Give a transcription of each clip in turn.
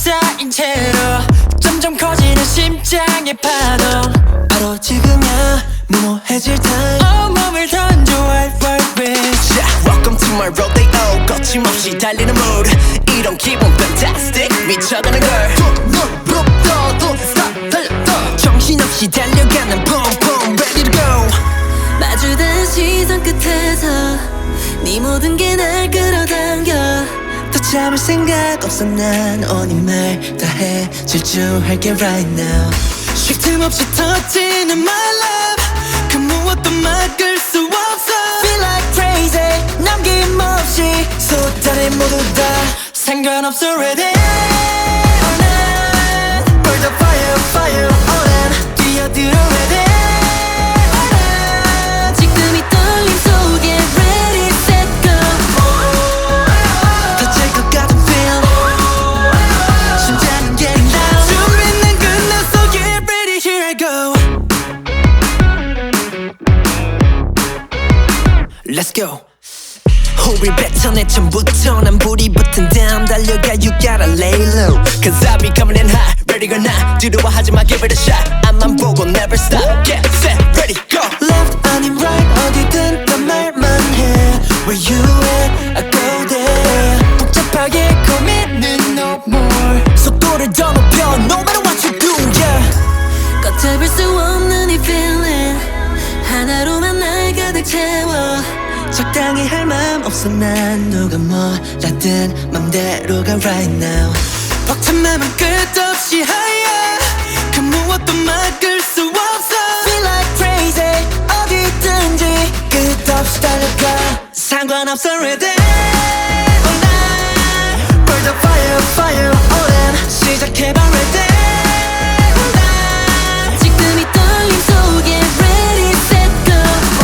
쌓인 채로 점점 커지는 심장의 파동. 바로 지금이야 무모해질 time. 몸을 던져 wild wild west. Welcome to my rodeo. 거침없이 달리는 mood. 이런 기분 fantastic. 미쳐가는 걸 또 stop 달려. 정신없이 달려가는 boom boom ready to go. 마주된 시선 끝에서 네 모든 게 날 끌어당겨. 더 참을 생각 없어 난 오니 말 다 해 질주할게 right now. 쉴 틈 없이 터지는 my love. 그 무엇도 막을 수 없어. Feel like crazy 남김없이 쏟아내 모두 다 상관없어 ready all night. Burn the fire fire all in. 뛰어들어 ready all night. 지금 이 떨림 속에 ready set go. 터질 것 같은 feel. 심장은 getting down. 준비는 끝났어 get ready here I go. Let's go. 우리 뱉어내 처음부터 난 불이 붙은 다음 달려가 you gotta lay low. Cause I be coming in hot ready or not. 두려워하지마 give it a shot. 앞만 보고 never stop. Get set ready go. Left 아님 right 어디든 다 말만 해. Where you at I go there. 복잡하게 고민은 no more. 속도를 더 높여 no matter what you do yeah. 걷잡을 수 없는 이 feeling 하나로만 날 가득 채워. 적당히 할 맘 없어 난 누가 뭐라든 맘대로가 right now. 벅찬 맘은 끝없이 higher. 그 무엇도 막을 수 없어. Feel like crazy 어디든지 끝없이 달려가 상관없어 ready all night. Burn the fire fire all in. 시작해봐 ready all night. 지금 이 떨림 속에 ready set go.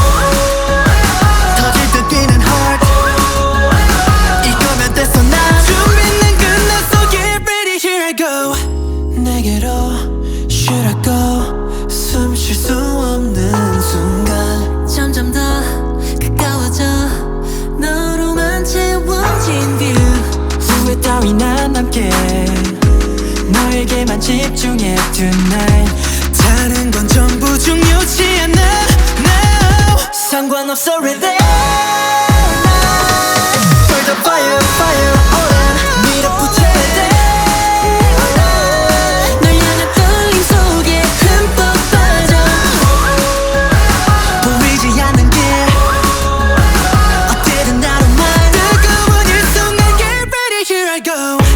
터질 듯 뛰는 heart. 이거면 됐어 난 준비는 끝났어 get ready here I go. 내게로 should I go. 숨 쉴 수 없는 순간 점점 더 가까워져. 너로만 채워진 view. 후회 따위 난 남게 너에게만 집중해 tonight. 다른 건 전부 중요치 않아 now. 상관없어 ready Burn the fire fire all in. 밀어붙여 ready all night. 널 향한 떨림 속에 흠뻑 빠져. 보이지 않는 길 어디든 나로 말. 뜨거운 이 순간 get ready here I go.